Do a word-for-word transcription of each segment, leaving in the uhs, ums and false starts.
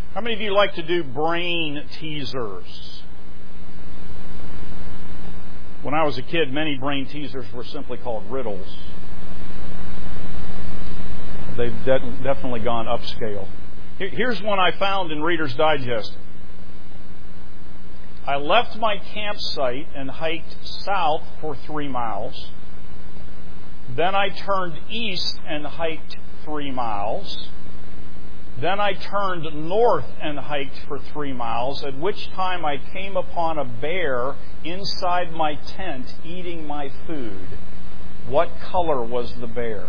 How many of you like to do brain teasers? When I was a kid, many brain teasers were simply called riddles. They've de- definitely gone upscale. Here's one I found in Reader's Digest. I left my campsite and hiked south for three miles. Then I turned east and hiked three miles. Then I turned north and hiked for three miles, at which time I came upon a bear inside my tent eating my food. What color was the bear?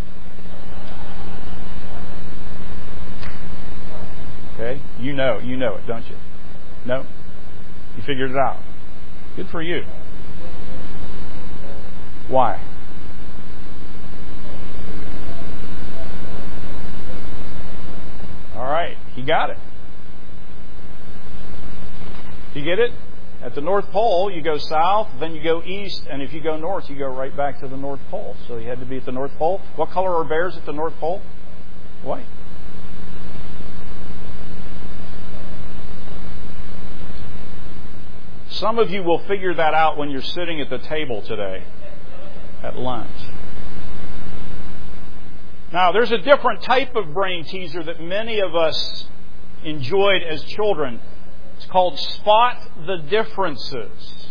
Okay, you know, you know it, don't you? No? You figured it out. Good for you. Why? All right, he got it. You get it? At the North Pole, you go south, then you go east, and if you go north, you go right back to the North Pole. So he had to be at the North Pole. What color are bears at the North Pole? White. Some of you will figure that out when you're sitting at the table today at lunch. Now, there's a different type of brain teaser that many of us enjoyed as children. It's called Spot the Differences.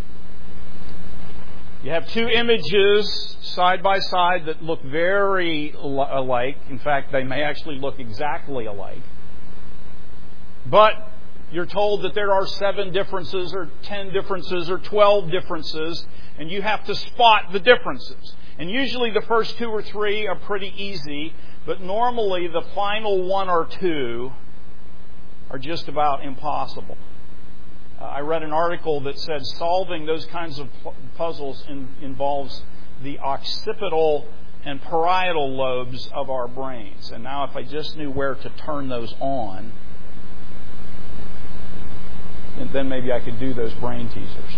You have two images side by side that look very alike. In fact, they may actually look exactly alike. But you're told that there are seven differences or ten differences or twelve differences, and you have to spot the differences. And usually the first two or three are pretty easy, but normally the final one or two are just about impossible. Uh, I read an article that said solving those kinds of puzzles in, involves the occipital and parietal lobes of our brains. And now if I just knew where to turn those on, and then maybe I could do those brain teasers.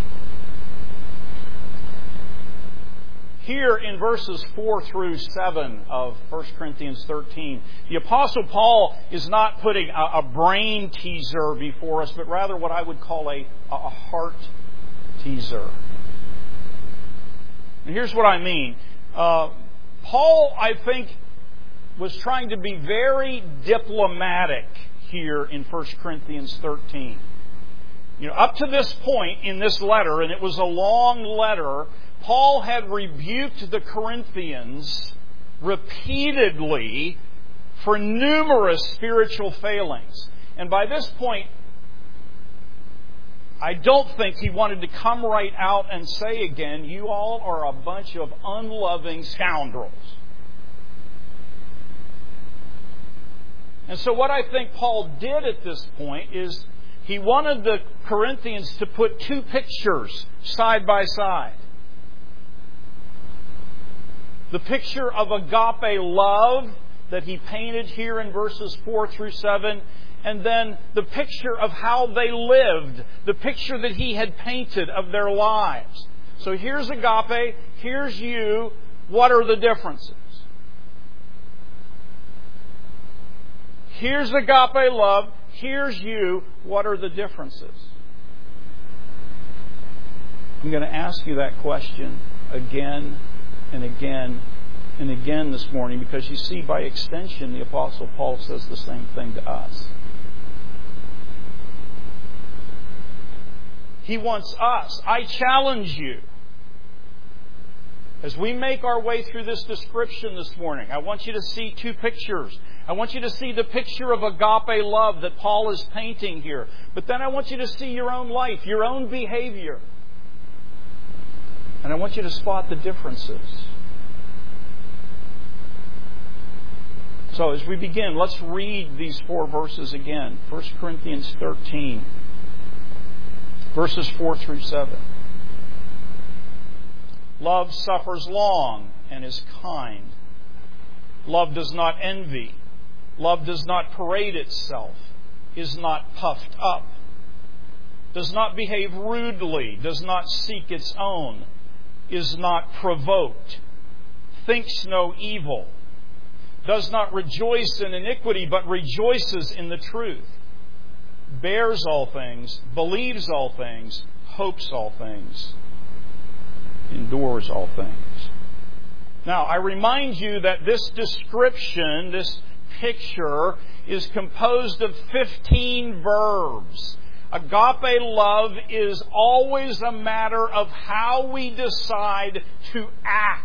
Here in verses four through seven of First Corinthians thirteen, the Apostle Paul is not putting a, a brain teaser before us, but rather what I would call a, a heart teaser. And here's what I mean. Uh, Paul, I think, was trying to be very diplomatic here in First Corinthians thirteen. You know, up to this point in this letter, and it was a long letter, Paul had rebuked the Corinthians repeatedly for numerous spiritual failings. And by this point, I don't think he wanted to come right out and say again, you all are a bunch of unloving scoundrels. And so what I think Paul did at this point is he wanted the Corinthians to put two pictures side by side. The picture of agape love that he painted here in verses four through seven, and then the picture of how they lived, the picture that he had painted of their lives. So here's agape, here's you. What are the differences? Here's agape love, here's you. What are the differences? I'm going to ask you that question again and again and again this morning, because you see, by extension, the Apostle Paul says the same thing to us. He wants us. I challenge you, as we make our way through this description this morning, I want you to see two pictures. I want you to see the picture of agape love that Paul is painting here. But then I want you to see your own life, your own behavior. And I want you to spot the differences. So as we begin, let's read these four verses again. First Corinthians thirteen, verses four through seven. Love suffers long and is kind. Love does not envy. Love does not parade itself, is not puffed up, does not behave rudely, does not seek its own, is not provoked, thinks no evil, does not rejoice in iniquity, but rejoices in the truth, bears all things, believes all things, hopes all things, endures all things. Now, I remind you that this description, this picture, is composed of fifteen verbs. Agape love is always a matter of how we decide to act.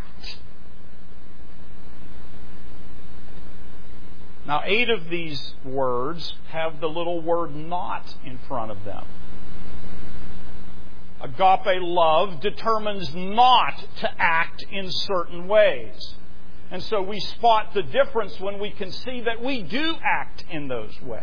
Now, eight of these words have the little word not in front of them. Agape love determines not to act in certain ways. And so we spot the difference when we can see that we do act in those ways.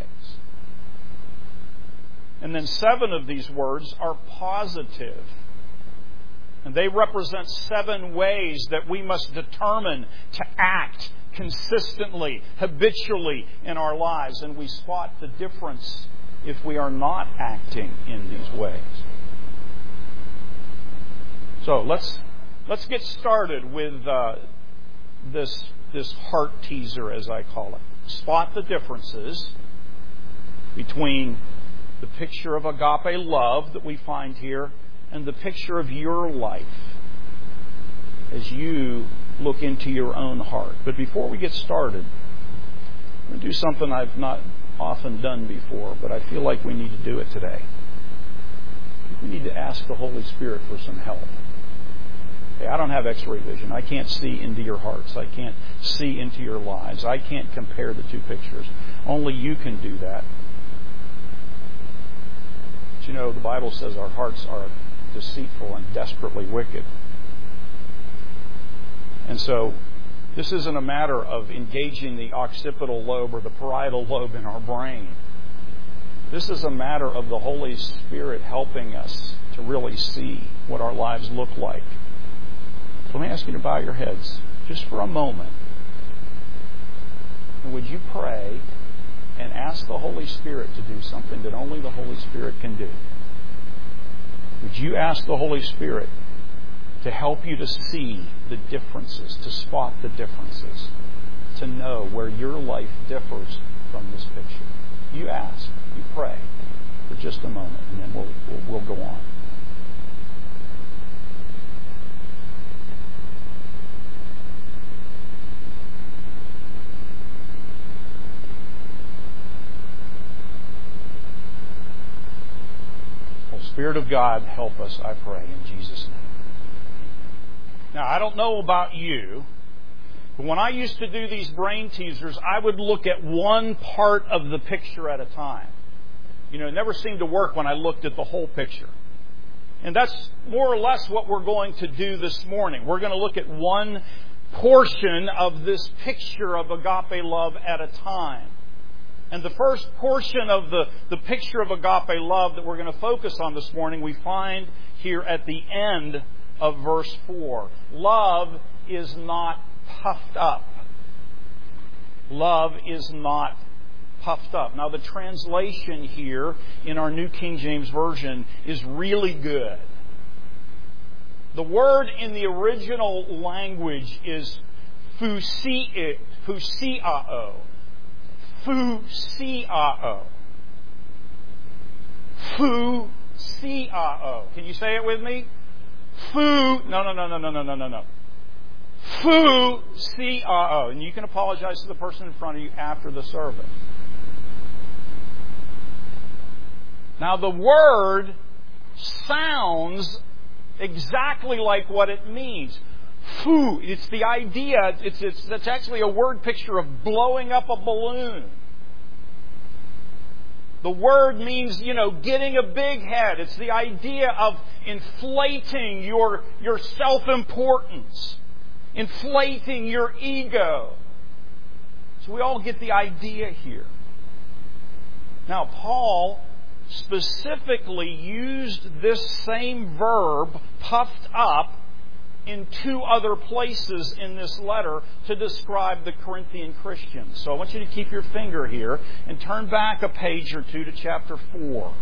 And then seven of these words are positive. And they represent seven ways that we must determine to act consistently, habitually in our lives. And we spot the difference if we are not acting in these ways. So let's let's get started with uh, this this heart teaser, as I call it. Spot the differences between the picture of agape love that we find here and the picture of your life as you look into your own heart. But before we get started, I'm going to do something I've not often done before, but I feel like we need to do it today. We need to ask the Holy Spirit for some help. Hey, I don't have x-ray vision. I can't see into your hearts. I can't see into your lives. I can't compare the two pictures. Only you can do that. But you know, the Bible says our hearts are deceitful and desperately wicked. And so, this isn't a matter of engaging the occipital lobe or the parietal lobe in our brain. This is a matter of the Holy Spirit helping us to really see what our lives look like. So let me ask you to bow your heads just for a moment. And would you pray and ask the Holy Spirit to do something that only the Holy Spirit can do? Would you ask the Holy Spirit to help you to see the differences, to spot the differences, to know where your life differs from this picture? You ask, you pray for just a moment, and then we'll, we'll, we'll go on. Spirit of God, help us, I pray, in Jesus' name. Now, I don't know about you, but when I used to do these brain teasers, I would look at one part of the picture at a time. You know, it never seemed to work when I looked at the whole picture. And that's more or less what we're going to do this morning. We're going to look at one portion of this picture of agape love at a time. And the first portion of the, the picture of agape love that we're going to focus on this morning, we find here at the end of verse four. Love is not puffed up. Love is not puffed up. Now, the translation here in our New King James Version is really good. The word in the original language is fusiao. Fusiao. Fusiao. Can you say it with me? Fu. No, no, no, no, no, no, no, no, no. Fusiao. And you can apologize to the person in front of you after the service. Now, the word sounds exactly like what it means. Fu, it's the idea, it's, it's, it's actually a word picture of blowing up a balloon. The word means, you know, getting a big head. It's the idea of inflating your, your self-importance, inflating your ego. So we all get the idea here. Now, Paul specifically used this same verb, puffed up, in two other places in this letter to describe the Corinthian Christians. So I want you to keep your finger here and turn back a page or two to chapter four.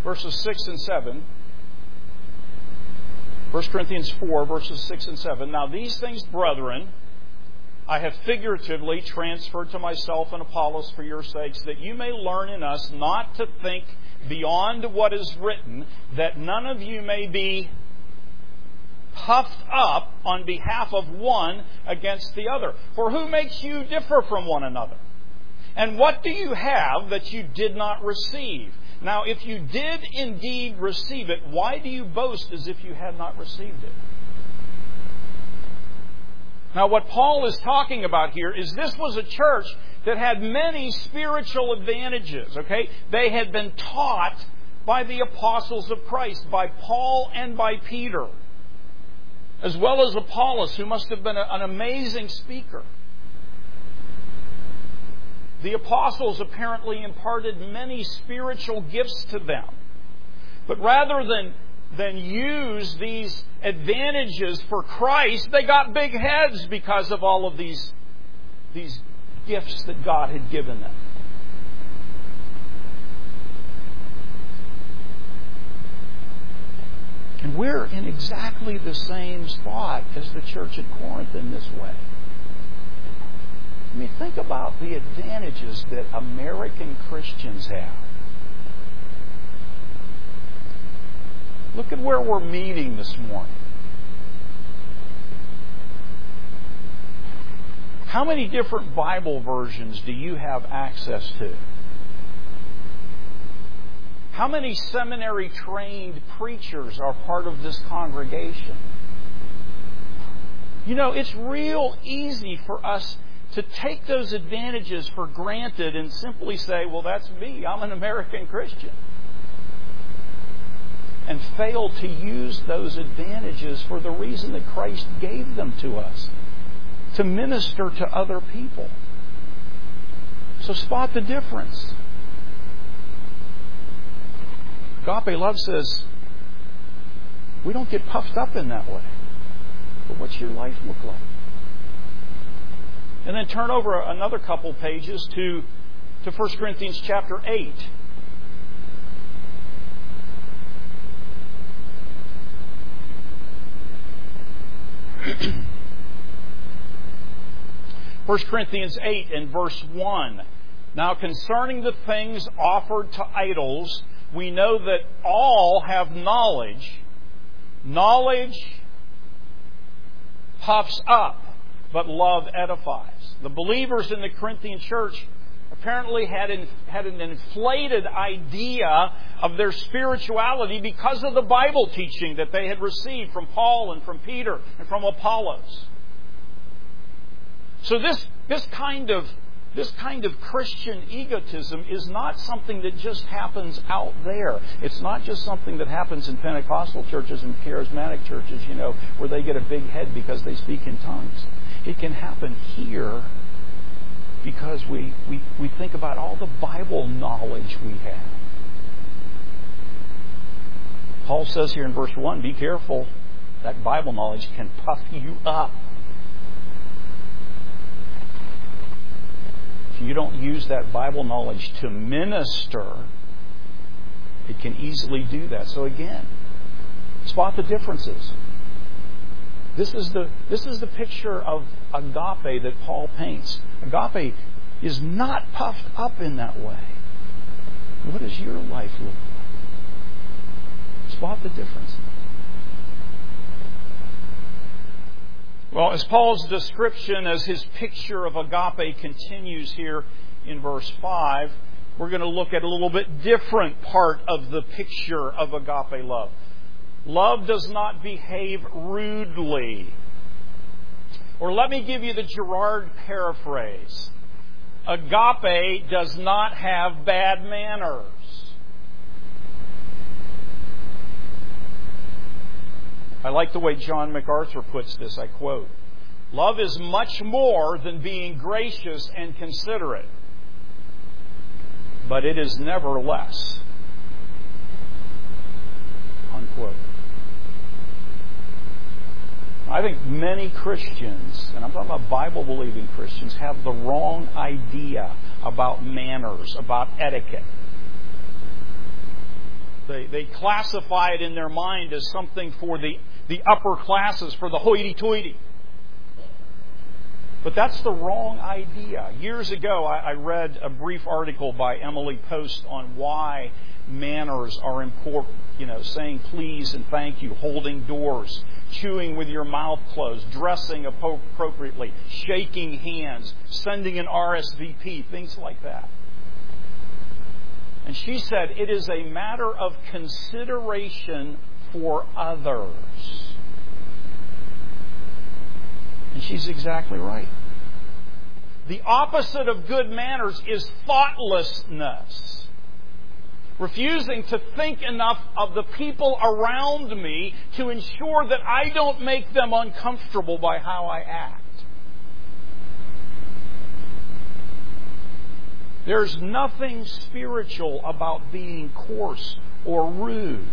verses six and seven. First Corinthians four, verses six and seven. Now these things, brethren, I have figuratively transferred to myself and Apollos for your sakes, that you may learn in us not to think beyond what is written, that none of you may be puffed up on behalf of one against the other. For who makes you differ from one another? And what do you have that you did not receive? Now, if you did indeed receive it, why do you boast as if you had not received it? Now, what Paul is talking about here is this was a church that had many spiritual advantages, okay? They had been taught by the apostles of Christ, by Paul and by Peter, as well as Apollos, who must have been an amazing speaker. The apostles apparently imparted many spiritual gifts to them. But rather than, than use these advantages for Christ, they got big heads because of all of these, these gifts that God had given them. And we're in exactly the same spot as the church at Corinth in this way. I mean, think about the advantages that American Christians have. Look at where we're meeting this morning. How many different Bible versions do you have access to? How many seminary-trained preachers are part of this congregation? You know, it's real easy for us to take those advantages for granted and simply say, well, that's me. I'm an American Christian. And fail to use those advantages for the reason that Christ gave them to us. To minister to other people. So spot the difference. Agape love says, we don't get puffed up in that way. But what's your life look like? And then turn over another couple pages to, to First Corinthians chapter eight. First Corinthians eight and verse one. Now concerning the things offered to idols, we know that all have knowledge. Knowledge puffs up, but love edifies. The believers in the Corinthian church apparently had, in, had an inflated idea of their spirituality because of the Bible teaching that they had received from Paul and from Peter and from Apollos. So this, this kind of This kind of Christian egotism is not something that just happens out there. It's not just something that happens in Pentecostal churches and charismatic churches, you know, where they get a big head because they speak in tongues. It can happen here because we, we, we think about all the Bible knowledge we have. Paul says here in verse one, be careful. That Bible knowledge can puff you up. If you don't use that Bible knowledge to minister, it can easily do that. So again, spot the differences. This is the, this is the picture of agape that Paul paints. Agape is not puffed up in that way. What does your life look like? Spot the difference. Well, as Paul's description, as his picture of agape continues here in verse five, we're going to look at a little bit different part of the picture of agape love. Love does not behave rudely. Or let me give you the Girard paraphrase. Agape does not have bad manners. I like the way John MacArthur puts this. I quote, love is much more than being gracious and considerate, but it is never less. Unquote. I think many Christians, and I'm talking about Bible-believing Christians, have the wrong idea about manners, about etiquette. The They, they classify it in their mind as something for the, the upper classes, for the hoity-toity. But that's the wrong idea. Years ago, I, I read a brief article by Emily Post on why manners are important. You know, saying please and thank you, holding doors, chewing with your mouth closed, dressing appropriately, shaking hands, sending an R S V P, things like that. And she said it is a matter of consideration for others. And she's exactly right. The opposite of good manners is thoughtlessness. Refusing to think enough of the people around me to ensure that I don't make them uncomfortable by how I act. There's nothing spiritual about being coarse or rude.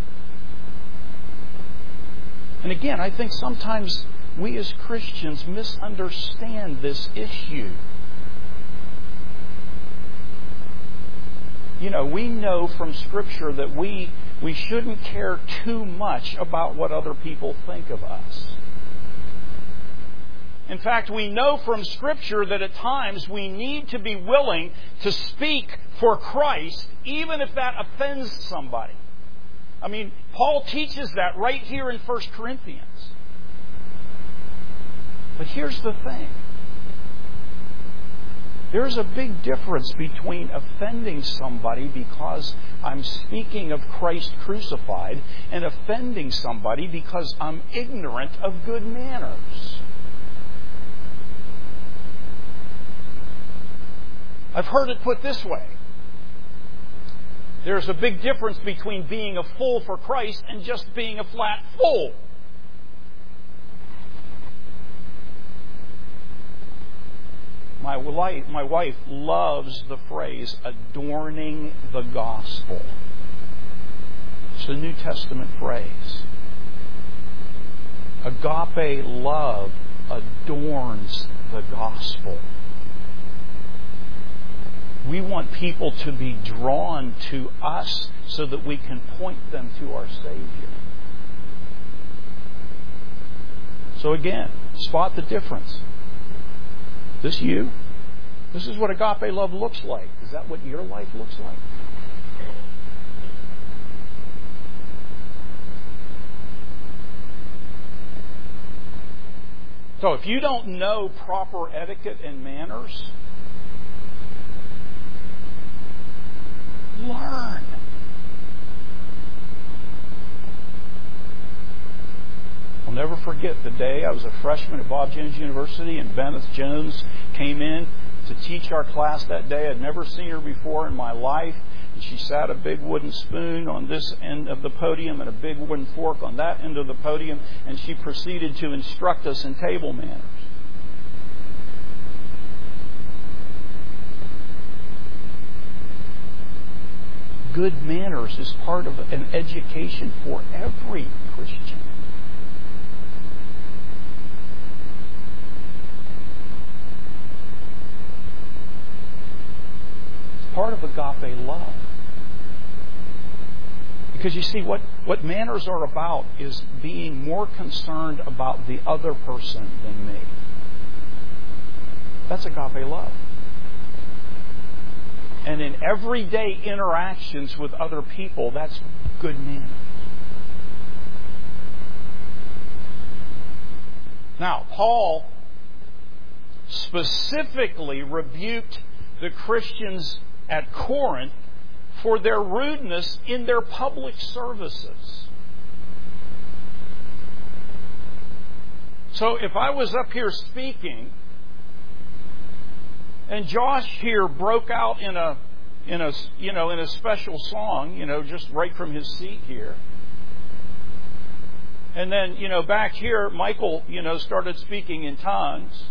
And again, I think sometimes we as Christians misunderstand this issue. You know, we know from Scripture that we, we shouldn't care too much about what other people think of us. In fact, we know from Scripture that at times we need to be willing to speak for Christ, even if that offends somebody. I mean, Paul teaches that right here in First Corinthians. But here's the thing. There's a big difference between offending somebody because I'm speaking of Christ crucified and offending somebody because I'm ignorant of good manners. I've heard it put this way. There's a big difference between being a fool for Christ and just being a flat fool. My wife, my wife loves the phrase, adorning the gospel. It's a New Testament phrase. Agape love adorns the gospel. We want people to be drawn to us so that we can point them to our Savior. So again, spot the difference. This you? This is what agape love looks like. Is that what your life looks like? So if you don't know proper etiquette and manners, learn. I'll never forget the day I was a freshman at Bob Jones University and Benneth Jones came in to teach our class that day. I'd never seen her before in my life. And she sat a big wooden spoon on this end of the podium and a big wooden fork on that end of the podium, and she proceeded to instruct us in table manners. Good manners is part of an education for every Christian. It's part of agape love. Because you see, what, what manners are about is being more concerned about the other person than me. That's agape love. And in everyday interactions with other people, that's good manners. Now, Paul specifically rebuked the Christians at Corinth for their rudeness in their public services. So if I was up here speaking, and Josh here broke out in a, in a, you know, in a special song, you know, just right from his seat here. And then, you know, back here, Michael, you know, started speaking in tongues.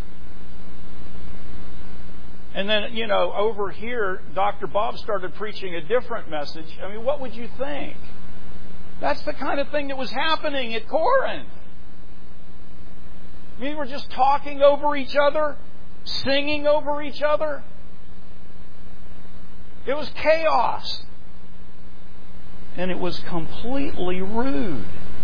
And then, you know, over here, Doctor Bob started preaching a different message. I mean, what would you think? That's the kind of thing that was happening at Corinth. I mean, we're just talking over each other. Singing over each other. It was chaos. and it was completely rude.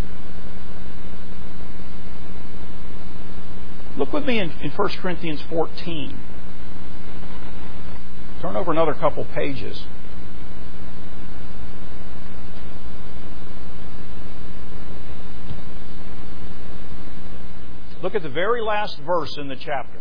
Look with me in, in First Corinthians fourteen. Turn over another couple pages. Look at the very last verse in the chapter.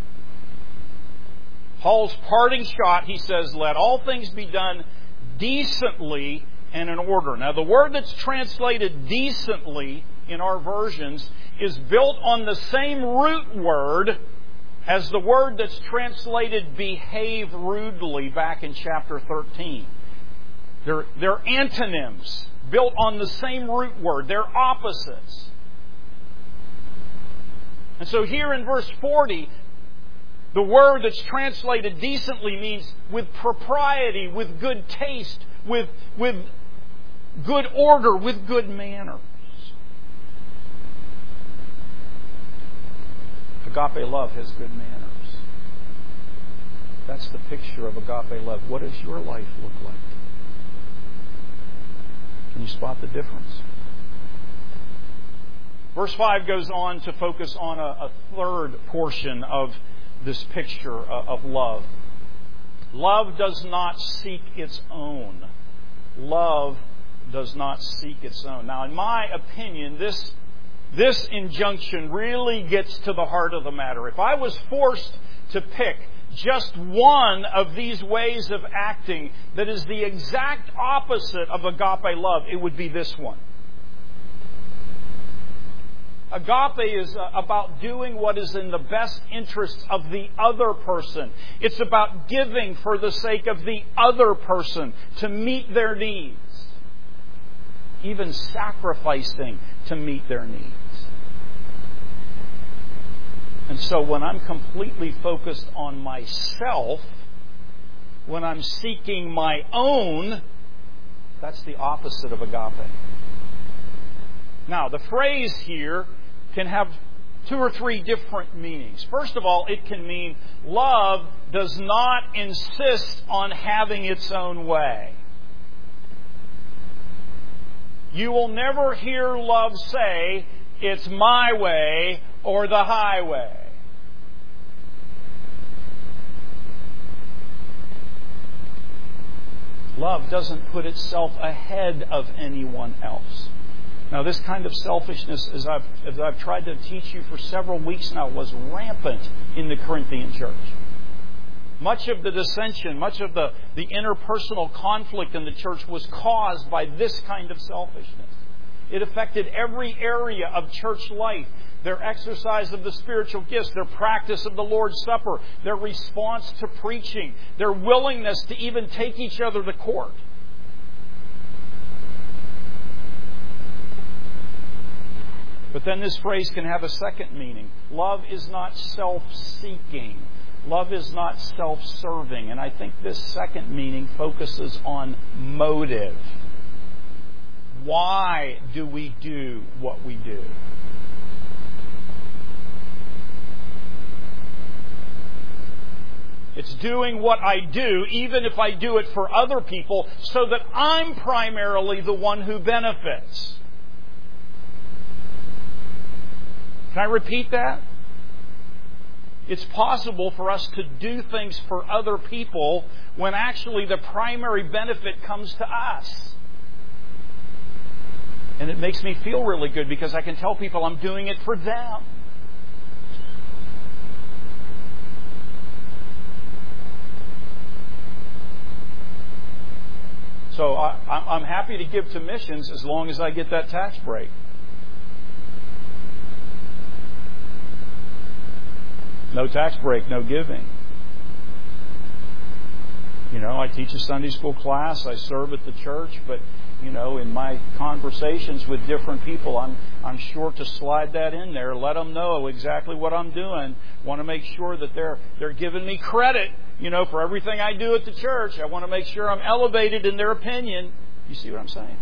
Paul's parting shot, he says, let all things be done decently and in order. Now, the word that's translated decently in our versions is built on the same root word as the word that's translated behave rudely back in chapter thirteen. They're, they're antonyms built on the same root word. They're opposites. And so here in verse forty, the word that's translated decently means with propriety, with good taste, with, with good order, with good manners. Agape love has good manners. That's the picture of agape love. What does your life look like? Can you spot the difference? Verse five goes on to focus on a, a third portion of this picture of love. Love does not seek its own. Love does not seek its own. Now, in my opinion, this, this injunction really gets to the heart of the matter. If I was forced to pick just one of these ways of acting that is the exact opposite of agape love, it would be this one. Agape is about doing what is in the best interests of the other person. It's about giving for the sake of the other person to meet their needs. Even sacrificing to meet their needs. And so when I'm completely focused on myself, when I'm seeking my own, that's the opposite of agape. Now, the phrase here can have two or three different meanings. First of all, it can mean love does not insist on having its own way. You will never hear love say, it's my way or the highway. Love doesn't put itself ahead of anyone else. Now, this kind of selfishness, as I've, as I've tried to teach you for several weeks now, was rampant in the Corinthian church. Much of the dissension, much of the, the interpersonal conflict in the church was caused by this kind of selfishness. It affected every area of church life. Their exercise of the spiritual gifts, their practice of the Lord's Supper, their response to preaching, their willingness to even take each other to court. But then this phrase can have a second meaning. Love is not self-seeking. Love is not self-serving. And I think this second meaning focuses on motive. Why do we do what we do? It's doing what I do, even if I do it for other people, so that I'm primarily the one who benefits. Can I repeat that? It's possible for us to do things for other people when actually the primary benefit comes to us. And it makes me feel really good because I can tell people I'm doing it for them. So I, I'm happy to give to missions as long as I get that tax break. No tax break, no giving. You know, I teach a Sunday school class, I serve at the church, but, you know, in my conversations with different people, I'm I'm sure to slide that in there, let them know exactly what I'm doing. Want to make sure that they're they're giving me credit, you know, for everything I do at the church. I want to make sure I'm elevated in their opinion. You see what I'm saying?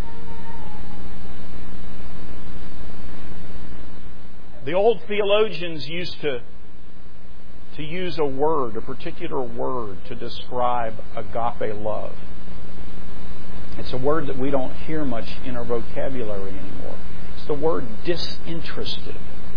The old theologians used to to use a word, a particular word, to describe agape love. It's a word that we don't hear much in our vocabulary anymore. It's the word disinterested.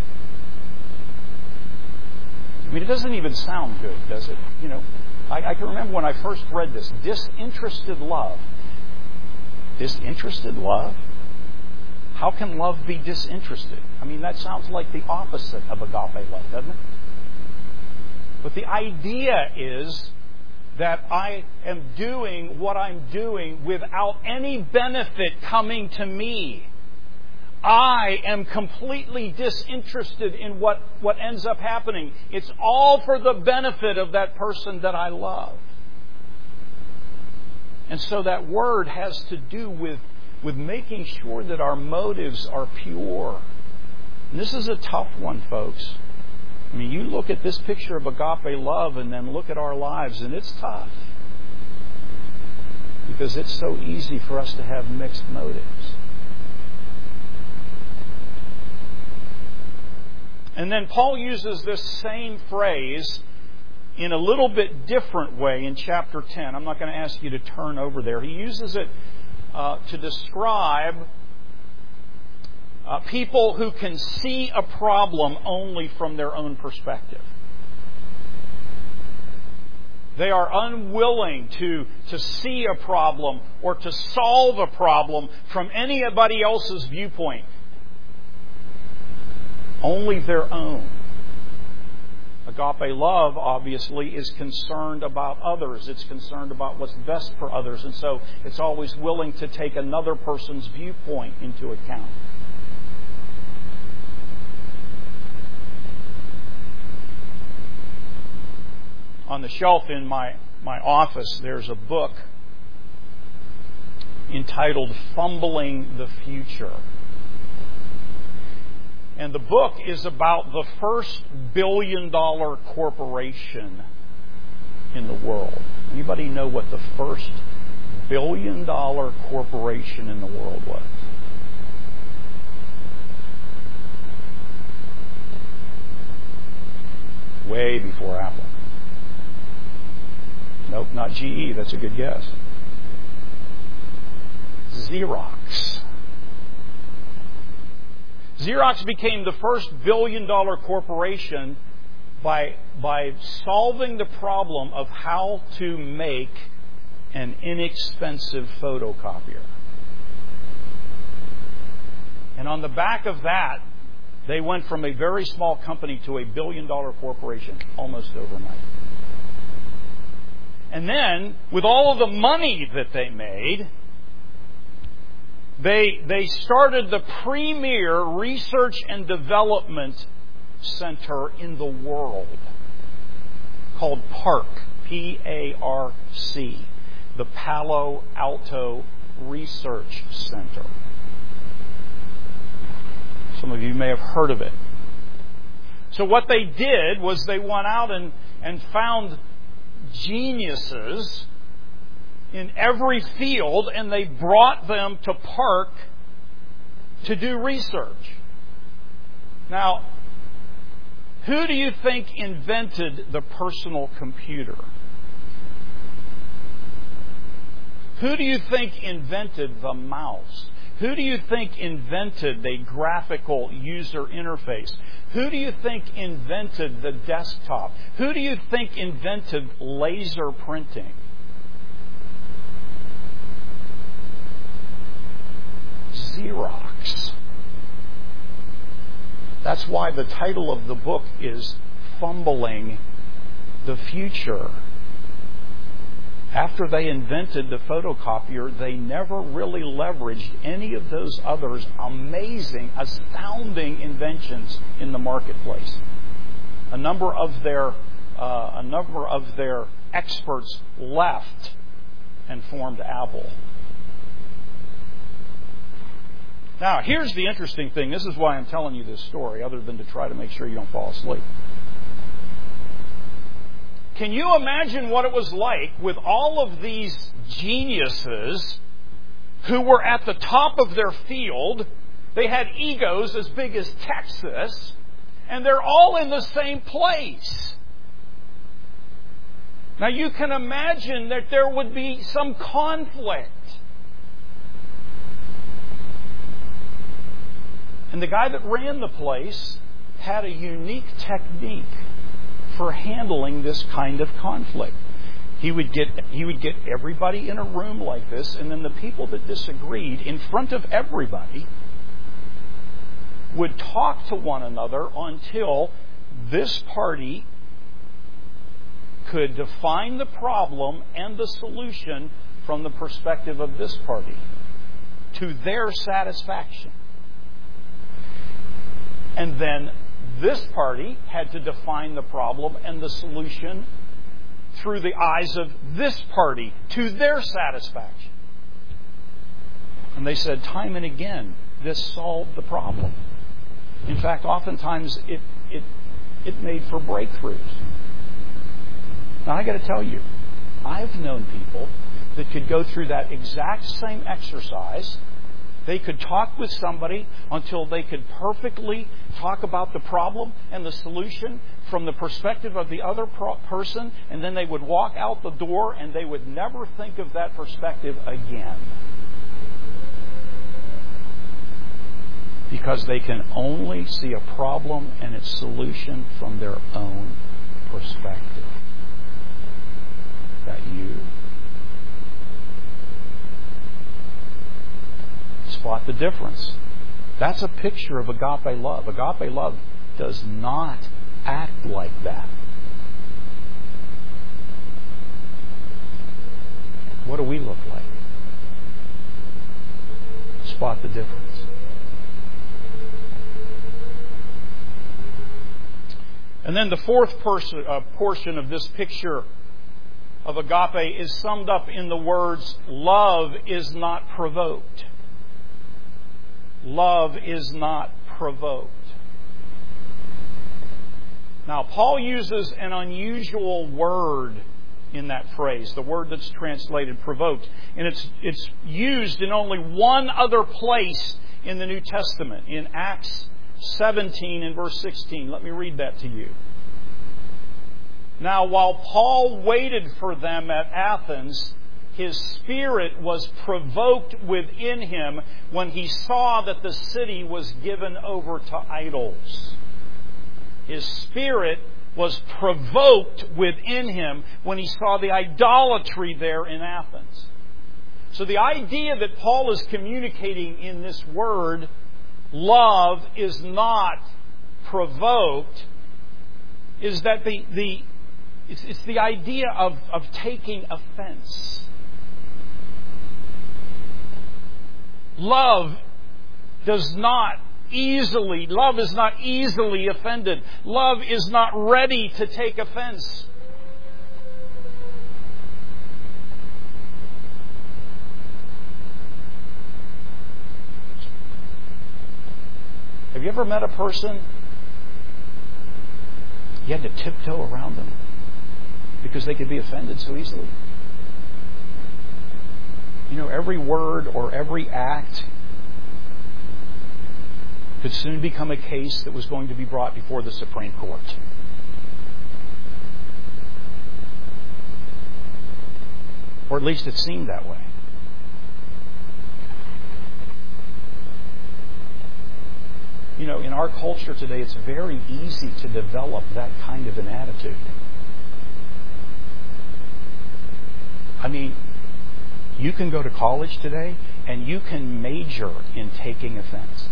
I mean, it doesn't even sound good, does it? You know, I, I can remember when I first read this, disinterested love. Disinterested love? How can love be disinterested? I mean, that sounds like the opposite of agape love, doesn't it? But the idea is that I am doing what I'm doing without any benefit coming to me. I am completely disinterested in what, what ends up happening. It's all for the benefit of that person that I love. And so that word has to do with, with making sure that our motives are pure. And this is a tough one, folks. I mean, you look at this picture of agape love and then look at our lives, and it's tough. Because it's so easy for us to have mixed motives. And then Paul uses this same phrase in a little bit different way in chapter ten. I'm not going to ask you to turn over there. He uses it uh, to describe uh, people who can see a problem only from their own perspective. They are unwilling to, to see a problem or to solve a problem from anybody else's viewpoint. Only their own. Agape love, obviously, is concerned about others. It's concerned about what's best for others. And so it's always willing to take another person's viewpoint into account. On the shelf in my, my office, there's a book entitled Fumbling the Future. And the book is about the first billion dollar corporation in the world. Anybody know what the first billion dollar corporation in the world was? Way before Apple. Nope, not G E. That's a good guess. Xerox. Xerox became the first billion-dollar corporation by, by solving the problem of how to make an inexpensive photocopier. And on the back of that, they went from a very small company to a billion-dollar corporation almost overnight. And then, with all of the money that they made, They, they started the premier research and development center in the world called PARC, P A R C, the Palo Alto Research Center. Some of you may have heard of it. So what they did was they went out and, and found geniuses in every field, and they brought them to PARC to do research. Now, who do you think invented the personal computer? Who do you think invented the mouse? Who do you think invented the graphical user interface? Who do you think invented the desktop? Who do you think invented laser printing? Xerox. That's why the title of the book is Fumbling the Future. After they invented the photocopier, they never really leveraged any of those others amazing, astounding inventions in the marketplace. A number of their uh, a number of their experts left and formed Apple. Now, here's the interesting thing. This is why I'm telling you this story, other than to try to make sure you don't fall asleep. Can you imagine what it was like with all of these geniuses who were at the top of their field? They had egos as big as Texas, and they're all in the same place. Now, you can imagine that there would be some conflict. And the guy that ran the place had a unique technique for handling this kind of conflict. He would get he would get everybody in a room like this, and then the people that disagreed, in front of everybody, would talk to one another until this party could define the problem and the solution from the perspective of this party to their satisfaction. And then this party had to define the problem and the solution through the eyes of this party to their satisfaction. And they said time and again, this solved the problem. In fact, oftentimes it it it made for breakthroughs. Now I got to tell you, I've known people that could go through that exact same exercise. They could talk with somebody until they could perfectly talk about the problem and the solution from the perspective of the other pro- person, and then they would walk out the door and they would never think of that perspective again. Because they can only see a problem and its solution from their own perspective. That you spot the difference. That's a picture of agape love. Agape love does not act like that. What do we look like? Spot the difference. And then the fourth person, uh, portion of this picture of agape is summed up in the words, love is not provoked. Love is not provoked. Now, Paul uses an unusual word in that phrase, the word that's translated provoked. And it's, it's used in only one other place in the New Testament, in Acts seventeen and verse sixteen. Let me read that to you. Now, while Paul waited for them at Athens, his spirit was provoked within him when he saw that the city was given over to idols. His spirit was provoked within him when he saw the idolatry there in Athens. So the idea that Paul is communicating in this word, love is not provoked, is that the, the it's, it's the idea of, of taking offense. Love does not easily, love is not easily offended. Love is not ready to take offense. Have you ever met a person, you had to tiptoe around them because they could be offended so easily? You know, every word or every act could soon become a case that was going to be brought before the Supreme Court. Or at least it seemed that way. You know, in our culture today, it's very easy to develop that kind of an attitude. I mean, you can go to college today and you can major in taking offense.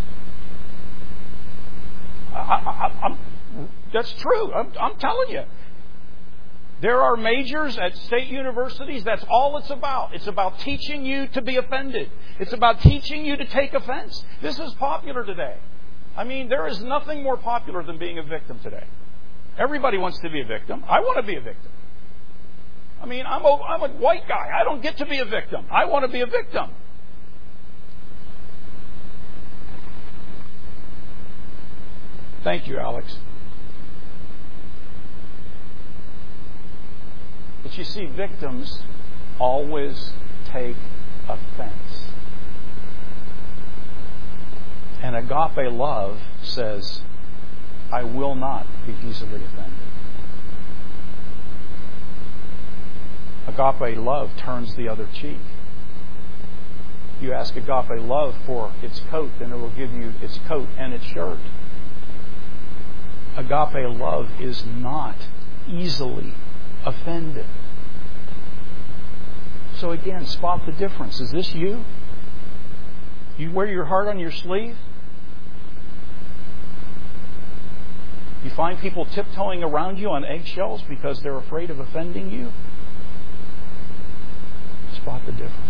I, I, I'm, that's true. I'm, I'm telling you. There are majors at state universities. That's all it's about. It's about teaching you to be offended. It's about teaching you to take offense. This is popular today. I mean, there is nothing more popular than being a victim today. Everybody wants to be a victim. I want to be a victim. I mean, I'm a, I'm a white guy. I don't get to be a victim. I want to be a victim. Thank you, Alex. But you see, victims always take offense. And agape love says, I will not be easily offended. Agape love turns the other cheek. You ask Agape Love for its coat, then it will give you its coat and its shirt. Agape Love is not easily offended. So again, spot the difference. Is this you? You wear your heart on your sleeve? You find people tiptoeing around you on eggshells because they're afraid of offending you? Spot the difference.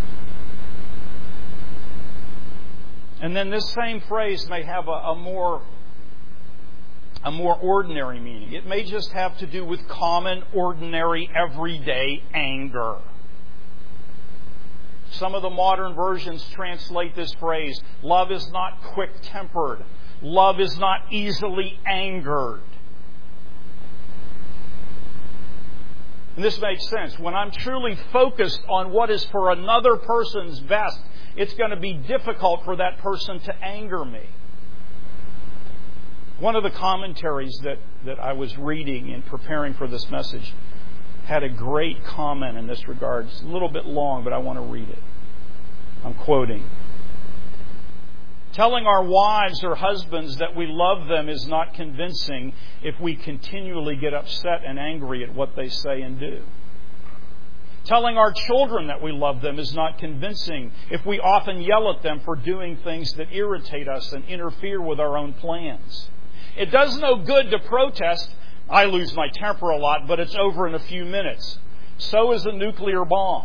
And then this same phrase may have a, a more a more ordinary meaning. It may just have to do with common, ordinary, everyday anger. Some of the modern versions translate this phrase, love is not quick-tempered. Love is not easily angered. And this makes sense. When I'm truly focused on what is for another person's best, it's going to be difficult for that person to anger me. One of the commentaries that, that I was reading in preparing for this message had a great comment in this regard. It's a little bit long, but I want to read it. I'm quoting. Telling our wives or husbands that we love them is not convincing if we continually get upset and angry at what they say and do. Telling our children that we love them is not convincing if we often yell at them for doing things that irritate us and interfere with our own plans. It does no good to protest, I lose my temper a lot, but it's over in a few minutes. So is a nuclear bomb.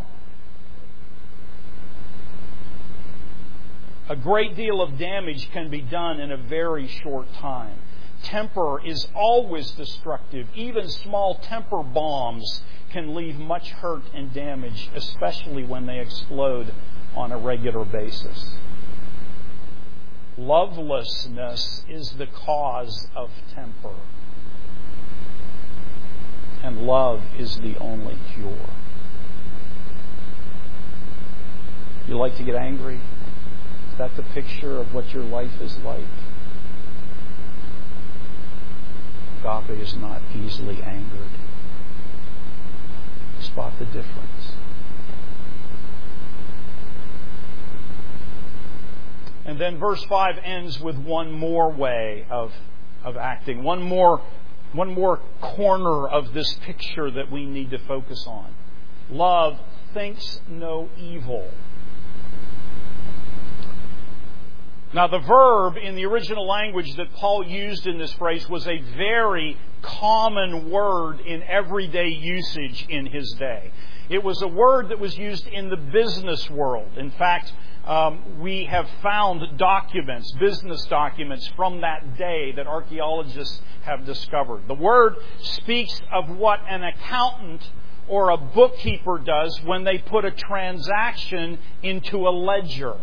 A great deal of damage can be done in a very short time. Temper is always destructive. Even small temper bombs can leave much hurt and damage, especially when they explode on a regular basis. Lovelessness is the cause of temper. And love is the only cure. You like to get angry? Is that the picture of what your life is like? Agape is not easily angered. Spot the difference. And then verse five ends with one more way of, of acting. One more, one more corner of this picture that we need to focus on. Love thinks no evil. Now, the verb in the original language that Paul used in this phrase was a very common word in everyday usage in his day. It was a word that was used in the business world. In fact, um, we have found documents, business documents from that day that archaeologists have discovered. The word speaks of what an accountant or a bookkeeper does when they put a transaction into a ledger.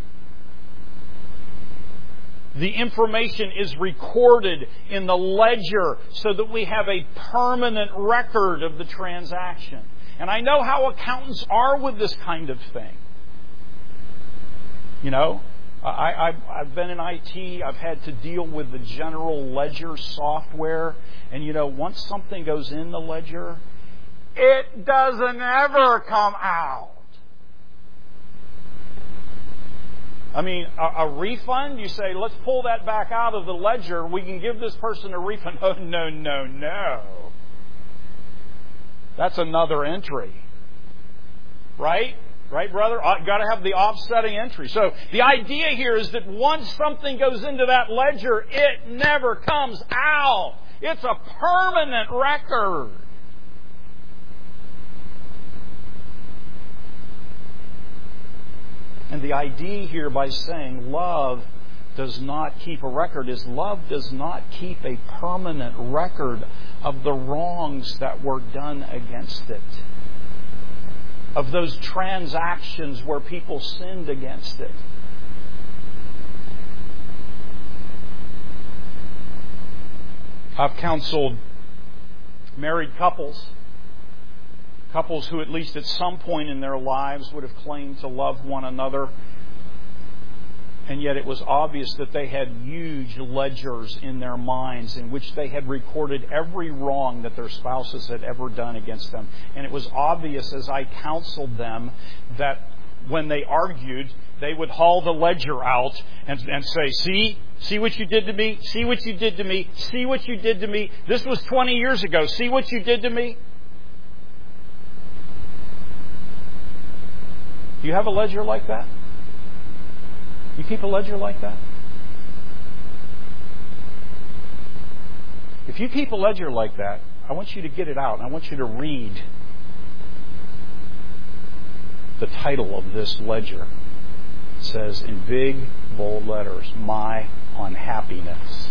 The information is recorded in the ledger so that we have a permanent record of the transaction. And I know how accountants are with this kind of thing. You know, I, I've, I've been in I T. I've had to deal with the general ledger software. And, you know, once something goes in the ledger, it doesn't ever come out. I mean, a, a refund, you say, let's pull that back out of the ledger. We can give this person a refund. Oh, no, no, no. That's another entry. Right? Right, brother? Got to have the offsetting entry. So the idea here is that once something goes into that ledger, it never comes out. It's a permanent record. And the idea here by saying love does not keep a record is love does not keep a permanent record of the wrongs that were done against it. Of those transactions where people sinned against it. I've counseled married couples. Couples who at least at some point in their lives would have claimed to love one another. And yet it was obvious that they had huge ledgers in their minds in which they had recorded every wrong that their spouses had ever done against them. And it was obvious as I counseled them that when they argued, they would haul the ledger out and, and say, see, see what you did to me, see what you did to me, see what you did to me. This was twenty years ago. See what you did to me? Do you have a ledger like that? You keep a ledger like that? If you keep a ledger like that, I want you to get it out and I want you to read the title of this ledger. It says in big, bold letters, My Unhappiness.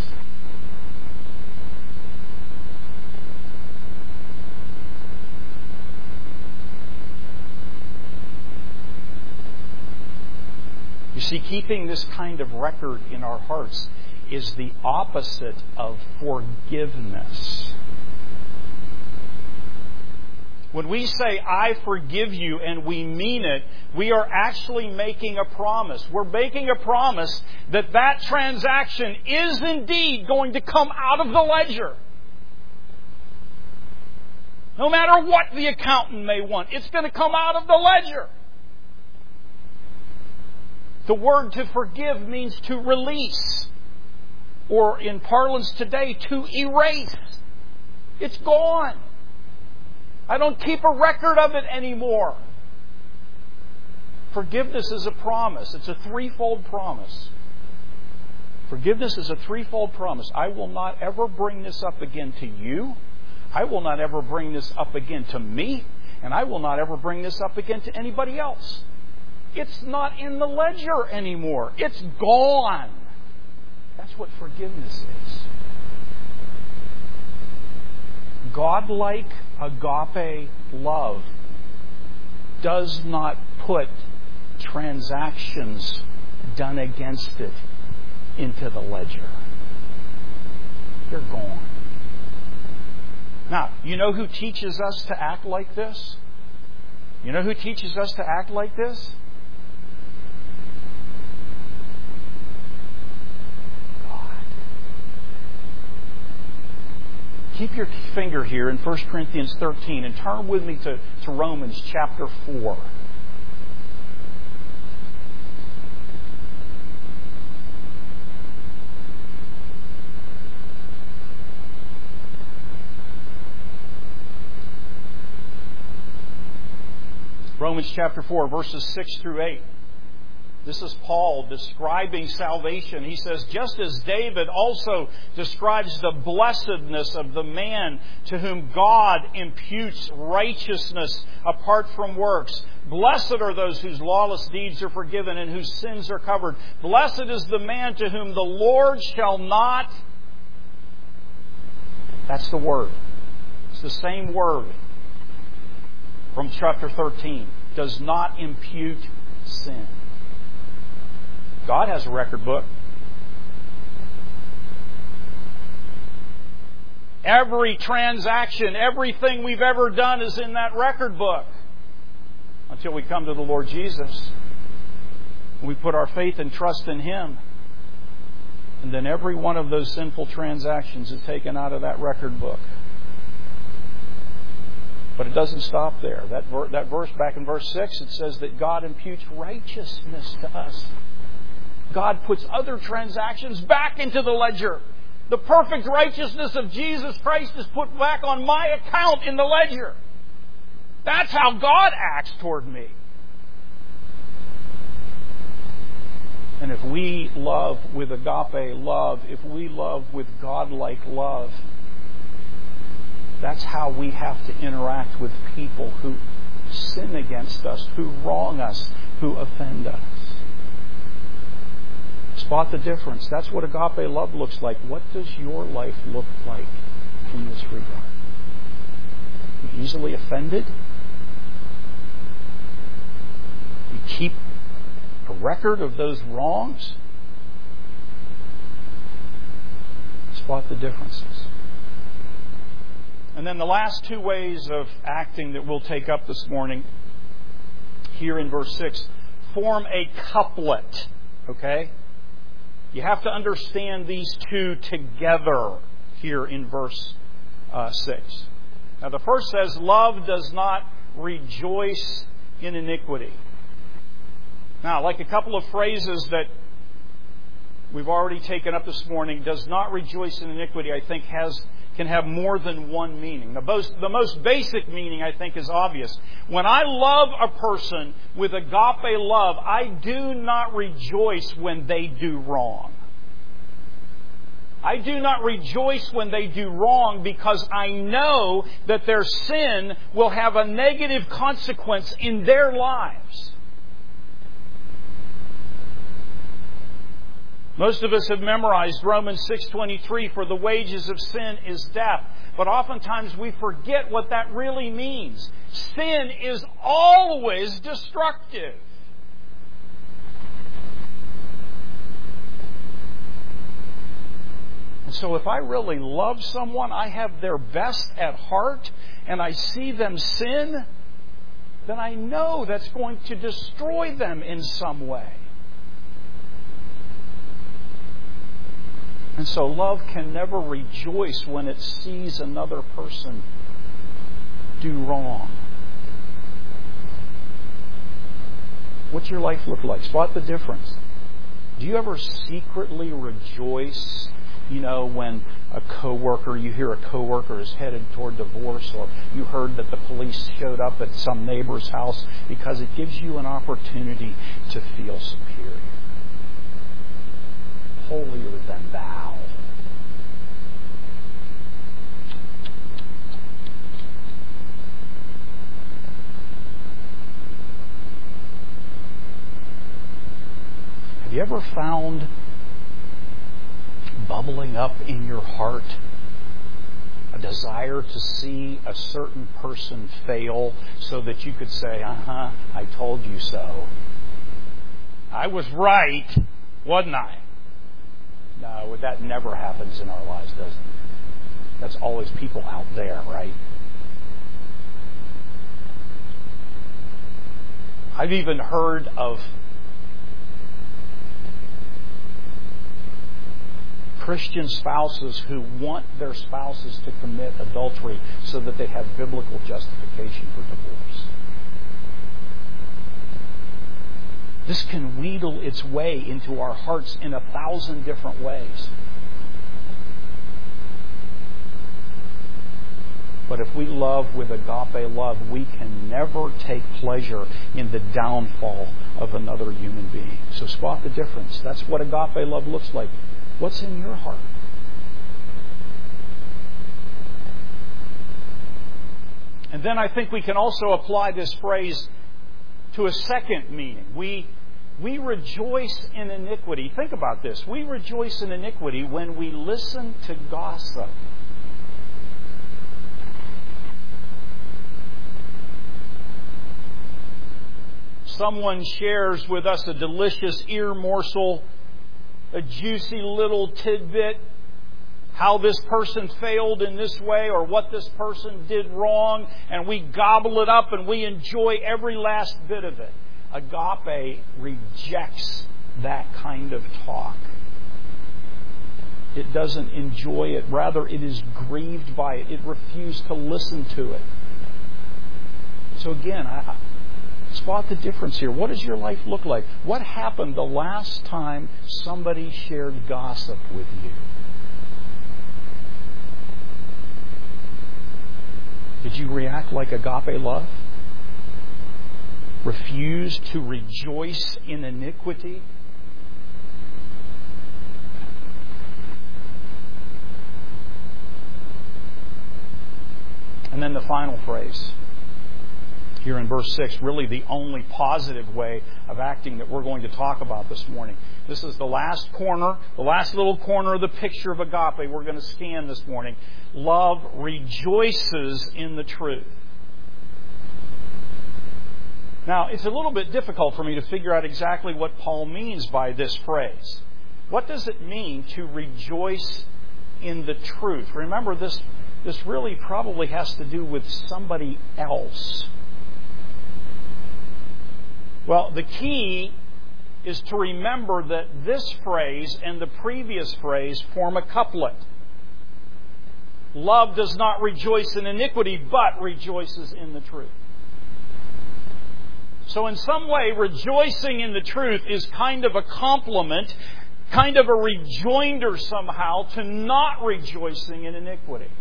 You see, keeping this kind of record in our hearts is the opposite of forgiveness. When we say, I forgive you, and we mean it, we are actually making a promise. We're making a promise that that transaction is indeed going to come out of the ledger. No matter what the accountant may want, it's going to come out of the ledger. The word to forgive means to release, or in parlance today, to erase. It's gone. I don't keep a record of it anymore. Forgiveness is a promise. It's a threefold promise. Forgiveness is a threefold promise. I will not ever bring this up again to you. I will not ever bring this up again to me. And I will not ever bring this up again to anybody else. It's not in the ledger anymore. It's gone. That's what forgiveness is. Godlike agape love does not put transactions done against it into the ledger. They're gone. Now, you know who teaches us to act like this? You know who teaches us to act like this? Keep your finger here in First Corinthians thirteen and turn with me to, to Romans chapter four. Romans chapter four, verses six through eight. This is Paul describing salvation. He says, just as David also describes the blessedness of the man to whom God imputes righteousness apart from works. Blessed are those whose lawless deeds are forgiven and whose sins are covered. Blessed is the man to whom the Lord shall not... That's the word. It's the same word from chapter thirteen. Does not impute sin. God has a record book. Every transaction, everything we've ever done is in that record book. Until we come to the Lord Jesus. We put our faith and trust in Him. And then every one of those sinful transactions is taken out of that record book. But it doesn't stop there. That, ver- that verse back in verse six, it says that God imputes righteousness to us. God puts other transactions back into the ledger. The perfect righteousness of Jesus Christ is put back on my account in the ledger. That's how God acts toward me. And if we love with agape love, if we love with God-like love, that's how we have to interact with people who sin against us, who wrong us, who offend us. Spot the difference. That's what agape love looks like. What does your life look like in this regard? You easily offended? You keep a record of those wrongs? Spot the differences. And then the last two ways of acting that we'll take up this morning, here in verse six, form a couplet. Okay? You have to understand these two together here in verse uh, six. Now the first says, love does not rejoice in iniquity. Now, like a couple of phrases that we've already taken up this morning, does not rejoice in iniquity, I think has can have more than one meaning. The most, the most basic meaning, I think, is obvious. When I love a person with agape love, I do not rejoice when they do wrong. I do not rejoice when they do wrong because I know that their sin will have a negative consequence in their lives. Most of us have memorized Romans six twenty-three, for the wages of sin is death. But oftentimes we forget what that really means. Sin is always destructive. And so if I really love someone, I have their best at heart, and I see them sin, then I know that's going to destroy them in some way. And so love can never rejoice when it sees another person do wrong. What's your life look like? Spot the difference. Do you ever secretly rejoice, you know, when a coworker, you hear a coworker is headed toward divorce, or you heard that the police showed up at some neighbor's house, because it gives you an opportunity to feel superior. Holier than thou. Have you ever found bubbling up in your heart a desire to see a certain person fail so that you could say, uh-huh, I told you so. I was right, wasn't I? No, that never happens in our lives, does it? That's always people out there, right? I've even heard of Christian spouses who want their spouses to commit adultery so that they have biblical justification for divorce. This can wheedle its way into our hearts in a thousand different ways. But if we love with agape love, we can never take pleasure in the downfall of another human being. So spot the difference. That's what agape love looks like. What's in your heart? And then I think we can also apply this phrase to a second meaning. We we rejoice in iniquity. Think about this. We rejoice in iniquity when we listen to gossip. Someone shares with us a delicious ear morsel, a juicy little tidbit, how this person failed in this way or what this person did wrong, and we gobble it up and we enjoy every last bit of it. Agape rejects that kind of talk. It doesn't enjoy it. Rather, it is grieved by it. It refused to listen to it. So again, I, spot the difference here. What does your life look like? What happened the last time somebody shared gossip with you? Did you react like agape love? Refuse to rejoice in iniquity? And then the final phrase here in verse six, really the only positive way of acting that we're going to talk about this morning. This is the last corner, the last little corner of the picture of agape we're going to scan this morning. Love rejoices in the truth. Now, it's a little bit difficult for me to figure out exactly what Paul means by this phrase. What does it mean to rejoice in the truth? Remember, this, this really probably has to do with somebody else. Well, the key is to remember that this phrase and the previous phrase form a couplet. Love does not rejoice in iniquity, but rejoices in the truth. So in some way, rejoicing in the truth is kind of a compliment, kind of a rejoinder somehow to not rejoicing in iniquity.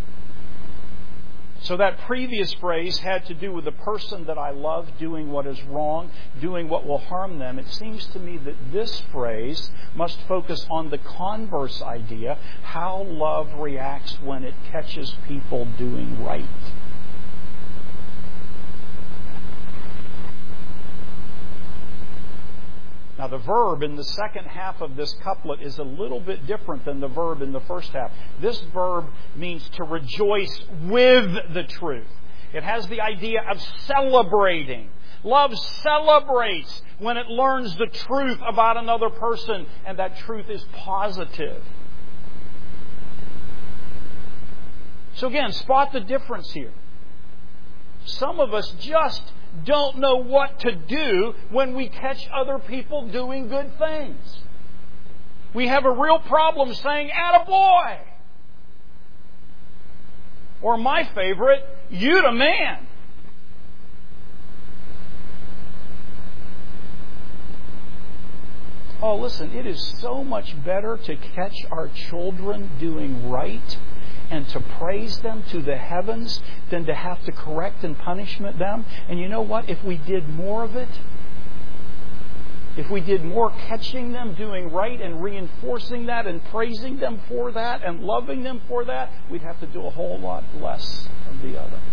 So that previous phrase had to do with the person that I love doing what is wrong, doing what will harm them. It seems to me that this phrase must focus on the converse idea, how love reacts when it catches people doing right. Now, the verb in the second half of this couplet is a little bit different than the verb in the first half. This verb means to rejoice with the truth. It has the idea of celebrating. Love celebrates when it learns the truth about another person, and that truth is positive. So again, spot the difference here. Some of us just don't know what to do when we catch other people doing good things. We have a real problem saying, "Attaboy!" Or my favorite, "You the man." Oh, listen, it is so much better to catch our children doing right and to praise them to the heavens than to have to correct and punishment them. And you know what? If we did more of it, if we did more catching them doing right and reinforcing that and praising them for that and loving them for that, we'd have to do a whole lot less of the other.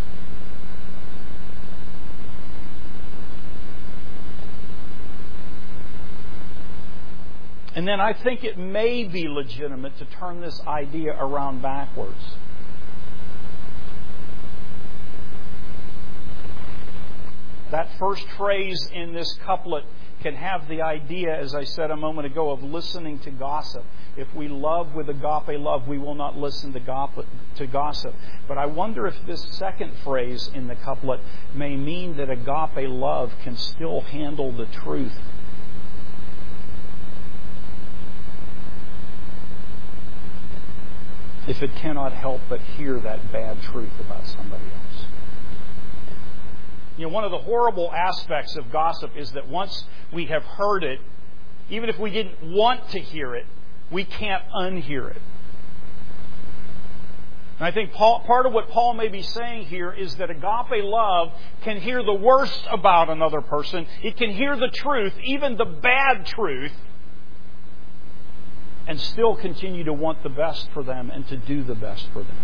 And then I think it may be legitimate to turn this idea around backwards. That first phrase in this couplet can have the idea, as I said a moment ago, of listening to gossip. If we love with agape love, we will not listen to gossip. But I wonder if this second phrase in the couplet may mean that agape love can still handle the truth. If it cannot help but hear that bad truth about somebody else. You know, one of the horrible aspects of gossip is that once we have heard it, even if we didn't want to hear it, we can't unhear it. And I think Paul, part of what Paul may be saying here is that agape love can hear the worst about another person. It can hear the truth, even the bad truth, and still continue to want the best for them and to do the best for them.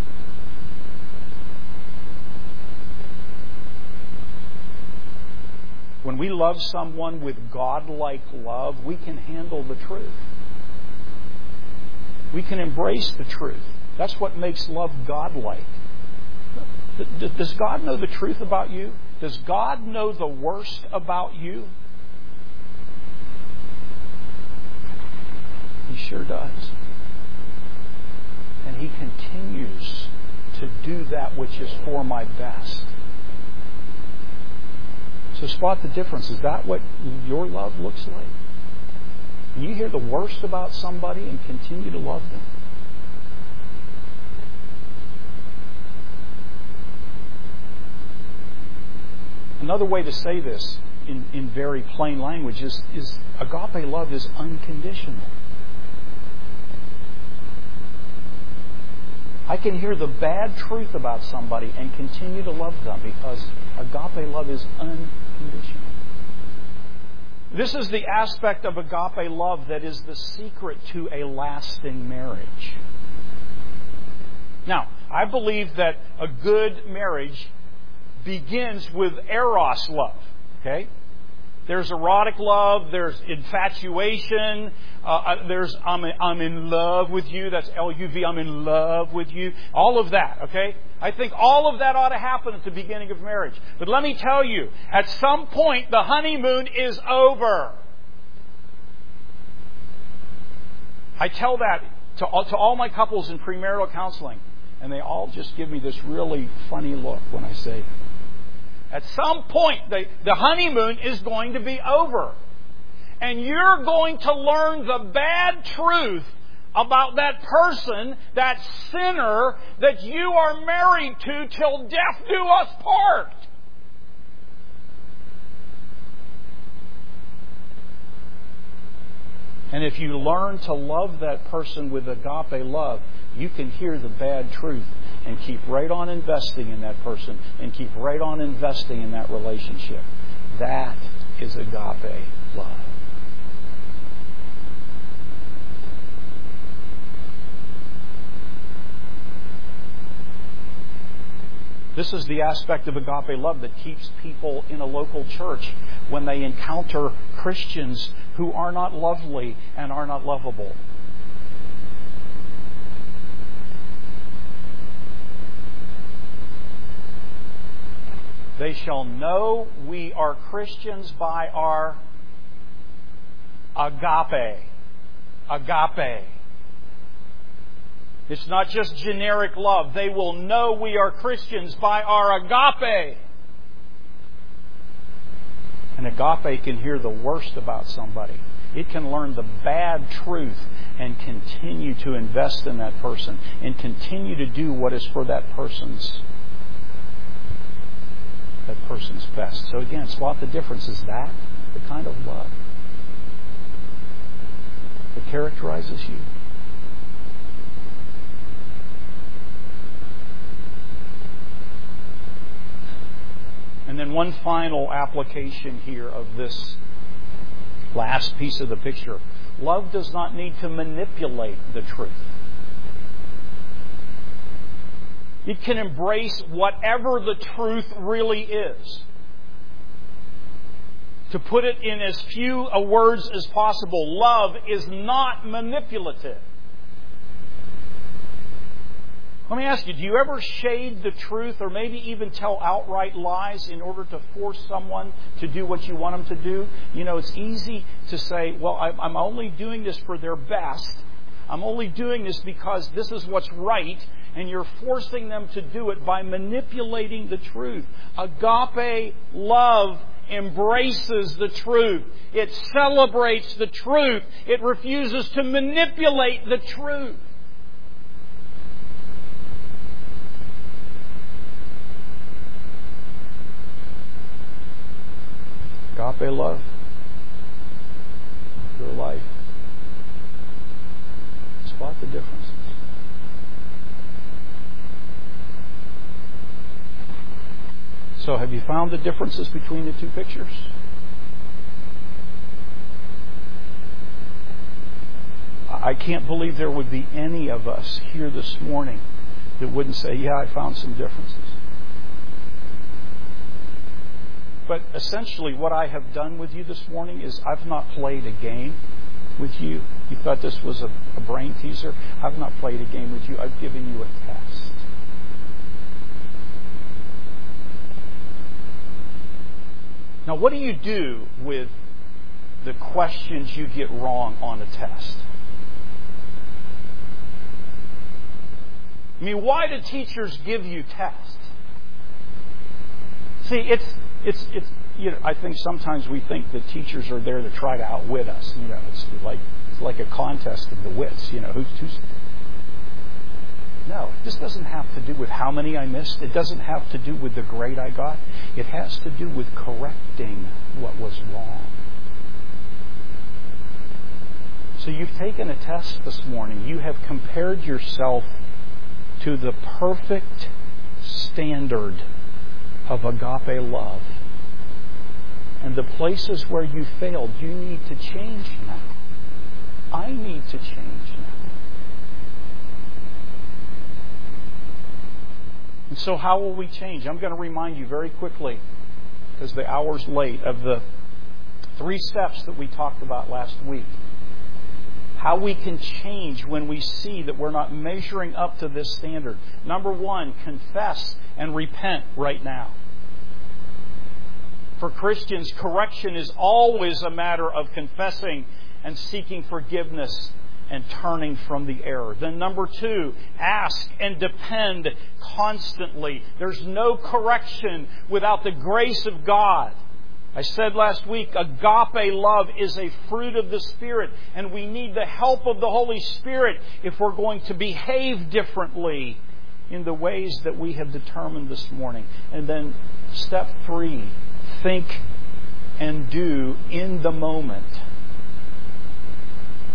When we love someone with God-like love, we can handle the truth. We can embrace the truth. That's what makes love God-like. Does God know the truth about you? Does God know the worst about you? He sure does. And He continues to do that which is for my best. So spot the difference. Is that what your love looks like? Can you hear the worst about somebody and continue to love them? Another way to say this in, in very plain language is, is agape love is unconditional. I can hear the bad truth about somebody and continue to love them because agape love is unconditional. This is the aspect of agape love that is the secret to a lasting marriage. Now, I believe that a good marriage begins with eros love. Okay? There's erotic love, there's infatuation, uh, there's I'm, I'm in love with you, that's L U V, I'm in love with you. All of that, okay? I think all of that ought to happen at the beginning of marriage. But let me tell you, at some point the honeymoon is over. I tell that to all, to all my couples in premarital counseling, and they all just give me this really funny look when I say it. At some point, the, the honeymoon is going to be over. And you're going to learn the bad truth about that person, that sinner that you are married to till death do us part. And if you learn to love that person with agape love, you can hear the bad truth and keep right on investing in that person and keep right on investing in that relationship. That is agape love. This is the aspect of agape love that keeps people in a local church when they encounter Christians who are not lovely and are not lovable. They shall know we are Christians by our agape. Agape. It's not just generic love. They will know we are Christians by our agape. And agape can hear the worst about somebody. It can learn the bad truth and continue to invest in that person and continue to do what is for that person's that person's best. So again, spot the difference. Is that the kind of love that characterizes you? And then one final application here of this last piece of the picture. Love does not need to manipulate the truth. It can embrace whatever the truth really is. To put it in as few words as possible, love is not manipulative. Let me ask you, do you ever shade the truth or maybe even tell outright lies in order to force someone to do what you want them to do? You know, it's easy to say, well, I'm only doing this for their best. I'm only doing this because this is what's right. And you're forcing them to do it by manipulating the truth. Agape love embraces the truth. It celebrates the truth. It refuses to manipulate the truth. Agape love. Your life. Spot the differences. So have you found the differences between the two pictures? I can't believe there would be any of us here this morning that wouldn't say, yeah, I found some differences. But essentially what I have done with you this morning is I've not played a game with you. You thought this was a, a brain teaser? I've not played a game with you. I've given you a test. Now, what do you do with the questions you get wrong on a test? I mean, why do teachers give you tests? See, it's it's it's. You know, I think sometimes we think that teachers are there to try to outwit us. You know, it's like it's like a contest of the wits. You know, who's who's. No, this doesn't have to do with how many I missed. It doesn't have to do with the grade I got. It has to do with correcting what was wrong. So you've taken a test this morning. You have compared yourself to the perfect standard of agape love. And the places where you failed, you need to change now. I need to change now. And so how will we change? I'm going to remind you very quickly, because the hour's late, of the three steps that we talked about last week. How we can change when we see that we're not measuring up to this standard. Number one, confess and repent right now. For Christians, correction is always a matter of confessing and seeking forgiveness and turning from the error. Then number two, ask and depend constantly. There's no correction without the grace of God. I said last week, agape love is a fruit of the Spirit, and we need the help of the Holy Spirit if we're going to behave differently in the ways that we have determined this morning. And then step three, think and do in the moment.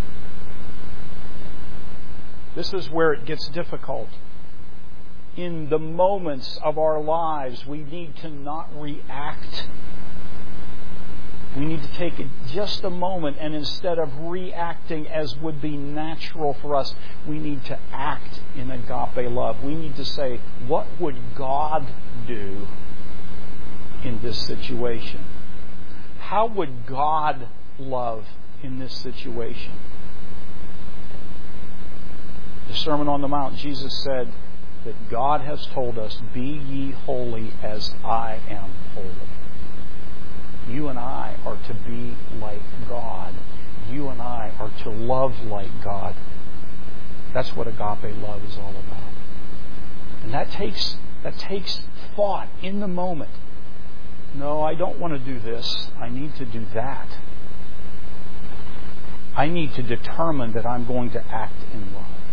This is where it gets difficult. In the moments of our lives, we need to not react. We need to take just a moment, and instead of reacting as would be natural for us, we need to act in agape love. We need to say, what would God do in this situation? How would God love in this situation? The Sermon on the Mount, Jesus said that God has told us, be ye holy as I am holy. You and I are to be like God. You and I are to love like God. That's what agape love is all about. And that takes that takes thought in the moment. No, I don't want to do this. I need to do that. I need to determine that I'm going to act in love.